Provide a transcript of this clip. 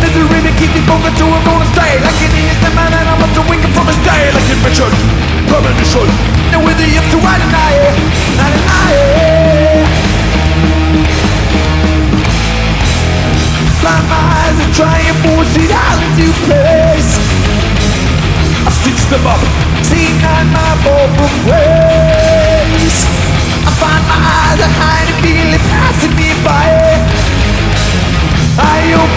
misery to keep me focused to I'm gonna stay. Like an innocent man and I'm up to wing from his day. Like invention, premonition, and with the up to right and I. Blind my eyes and try and force it all into place. I stitch them up, seeing on my ballroom ways. I find my eyes are hiding, feel it passing me by. I